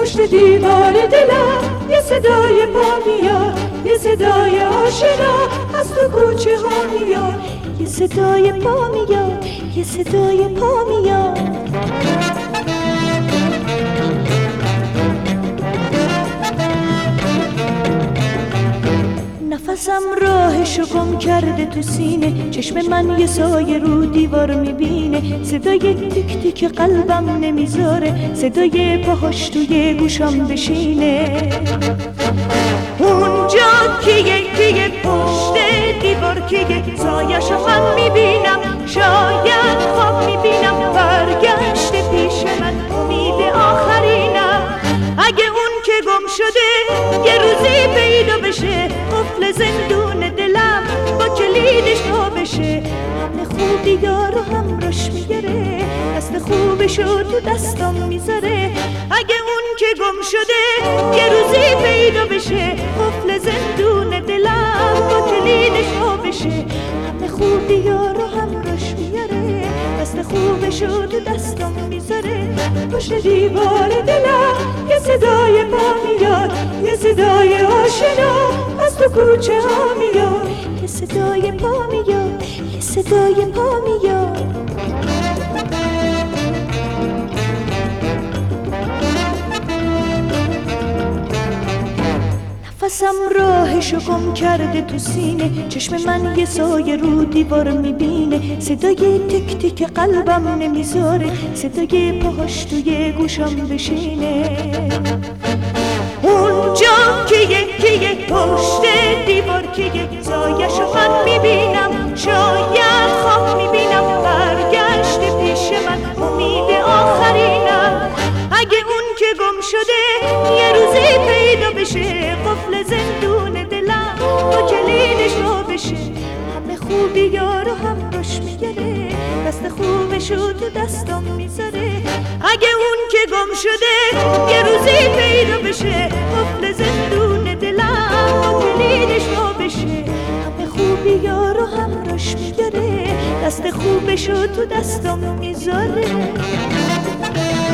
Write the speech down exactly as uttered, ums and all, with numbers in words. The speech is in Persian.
پشت دیوار دلم یه صدای پا میاد، یه صدای آشنا از تو کوچه ها میاد، یه صدای پا میاد، یه صدای پا میاد. نفسم راهشو گم کرده تو سینه، چشم من یه سایه رو دیوار میبینه، صدای تیک تیک قلبم نمیذاره، صدای پاهاش توی گوشم بشینه. اونجا کیه کیه پشت دیوار کیه، سایه‌شو من میبینم، شاید خواب میبینم، برگشته پیش من امید آخرینم. اگه اون که گم شده یه روزی پیدا بشه، قفل زندون دلم با کلیدش وا بشه، همه خوبی یارو همراش میگره، دست خوبشو تو دستم میذاره. اگه اون که گم شده یه روزی پیدا بشه، قفل زندون دلم با کلیدش وا بشه، همه خوبی یارو همراش میگره، دست خوبشو تو دستم میذاره. پشت دیوار دلم یه صدای پا میاد، یه صدای آشنا از تو کوچه ها میاد، یه صدای پا میاد، یه صدای پا میاد. نفسم راهشو گم کرده تو سینه، چشم من یه سایه رو دیوار میبینه، صدای تک تک قلبم نمیذاره، صدای پاهاش توی گوشم بشینه. اونجا کیه کیه پشت دیوار کیه، سایه‌شو من میبینم، شاید خواب میبینم، برگشته پیش من امید آخرینم. اگه اون که گم شده یه روزی پیدا بشه، قفل زندون دلم با کلیدش وا بشه، همه خوبی یارو همراش میگره، دست خوبشو تو دستم میذاره. اگه اون که گم شده یه روزی پیدا بشه، قفل زندون دلم با کلیدش وا بشه، همه خوبی یارو همراش میگره، دست خوبشو تو دستم میذاره.